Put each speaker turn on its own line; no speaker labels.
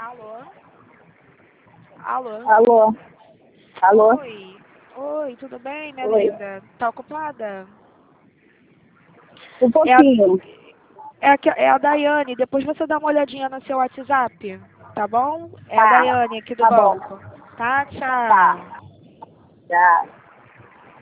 Alô? Alô?
Alô? Alô?
Oi. Oi, tudo bem, minha
Oi.
linda? Tá ocupada?
Um
É a,
pouquinho.
é a Daiane. Depois você dá uma olhadinha no seu WhatsApp, tá bom? É a
Tá.
Daiane aqui do
Tá bom.
banco. Tá?
Tá.
Tchau.
Já.